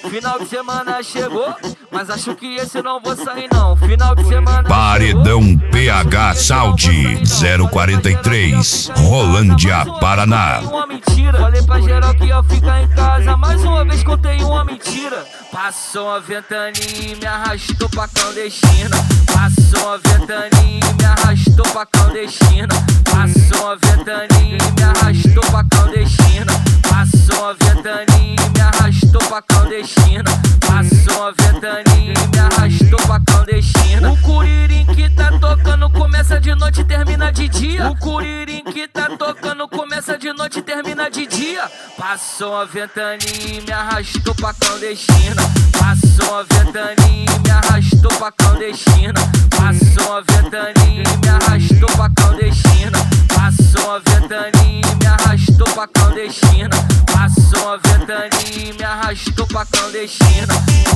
Final de semana chegou, mas acho que esse não vou sair não. Final de semana Paredão PH Saúde 043, Rolândia, Paraná. Uma mentira, falei pra geral que ia ficar em casa. Mais uma vez contei uma mentira. Passou a ventania e me arrastou pra clandestina. Passou a ventania e me arrastou pra clandestina. Passou a ventania e me arrastou pra clandestina. Passou a ventania e me arrastou pra clandestina. Passou a ventania e me arrastou pra clandestina. O curirim que tá tocando começa de noite e termina de dia. O curirim que tá tocando começa de noite e termina de dia. Passou a ventania e me arrastou pra clandestina. Passou a ventania e me arrastou pra clandestina. Passou a ventania e me arrastou pra clandestina. Passou a ventania e me arrastou pra clandestina. Passou a ventania e me arrastou pra clandestina.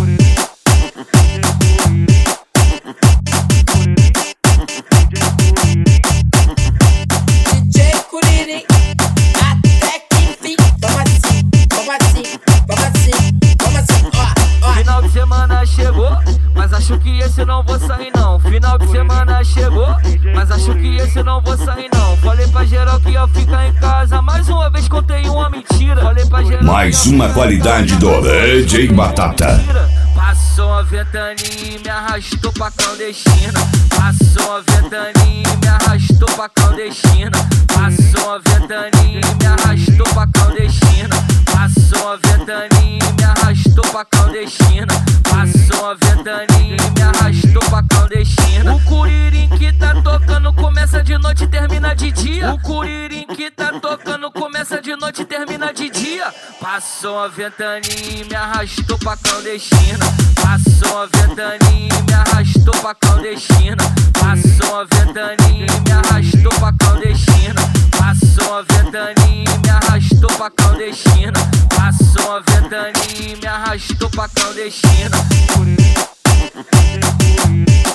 DJ Curirim, até que enfim. Vamos assim, vamos assim, vamos assim, vamos assim, ó. Final de semana chegou, mas acho que esse não vou sair não. Final de semana chegou, mas acho que esse não vou sair não. Falei pra geral que ia ficar em casa. Mais uma vez contei uma mentira. Falei pra geral Mais uma qualidade do DJ Batata. Passou a ventania e me arrastou pra clandestina. Passou a ventania e me arrastou pra clandestina. Passou a ventania e me arrastou pra clandestina. Passou a ventania e me arrastou pra clandestina. Passou a ventania e me arrastou pra clandestina. O curirim que tá tocando começa de noite e termina de dia. O curirim que tá tocando começa de noite e termina de dia. Passou a ventania e me arrastou pra clandestina. Passou a ventania e me arrastou pra clandestina. Passou a ventania e me arrastou pra clandestina. Passou a ventania e me arrastou pra clandestina. Passou a ventania e me arrastou pra clandestina.